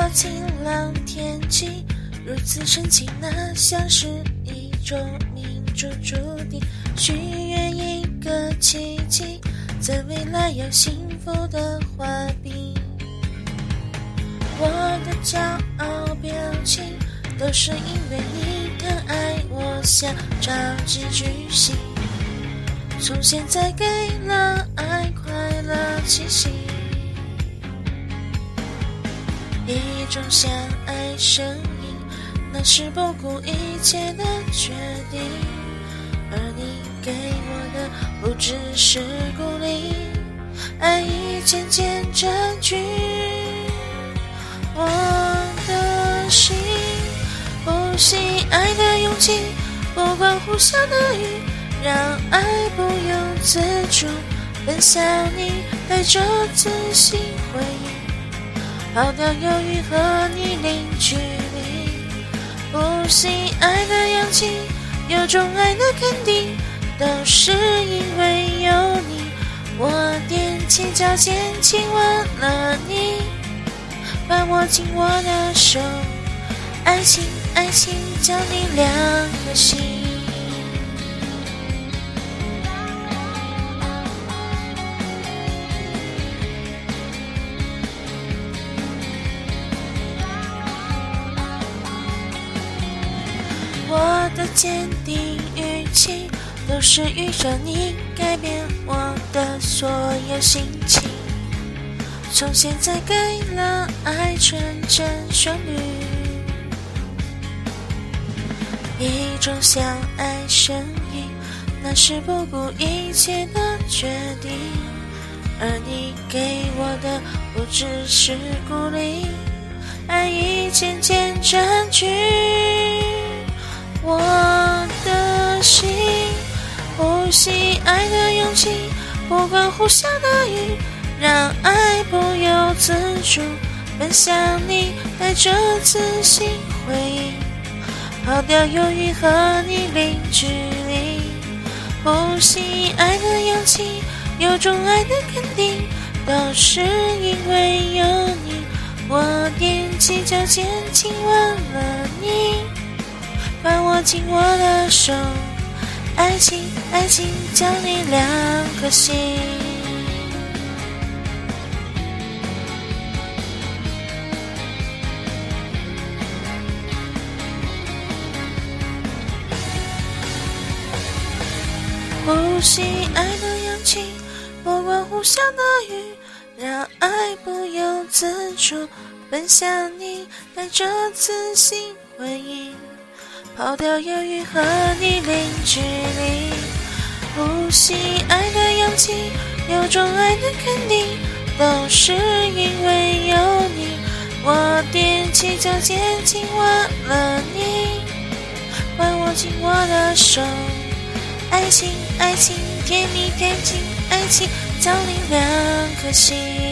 晴朗天气，如此深情，那像是一种命中注定。许愿一个奇迹，在未来有幸福的画笔。我的骄傲表情，都是因为你疼爱我，想着急举行。从现在给了爱快乐气息，一种相爱声音，那是不顾一切的决定。而你给我的不只是鼓励，爱已渐渐占据我的心。呼吸爱的勇气，不管呼啸的雨，让爱不由自主奔向你，带着自信回应，抛掉犹豫和你零距离。呼吸爱的氧气，有种爱的肯定，都是因为有你。我踮起脚尖亲吻了你，把握紧我的手，爱情爱情叫你两颗心。我的坚定语气，都是预着你改变我的所有心情。从现在给了爱纯真旋律，一种相爱声音，那是不顾一切的决定。而你给我的不只是鼓励，爱已渐渐占据我的心。呼吸爱的勇气，不管呼啸的雨，让爱不由自主奔向你，带着自信回应，抛掉犹豫和你零距离。呼吸爱的氧气，有种爱的肯定，都是因为有你。我踮起脚尖亲吻了你，把握紧我的手，爱情爱情叫你两颗心。呼吸爱的氧气，不管呼啸的雨，让爱不由自主奔向你，带着自信回应，抛掉犹豫和你零距离。呼吸爱的氧气，有种爱的肯定，都是因为有你。我踮起脚尖亲吻了你，把握紧我的手，爱情爱情甜蜜甜情爱情叫你两颗心。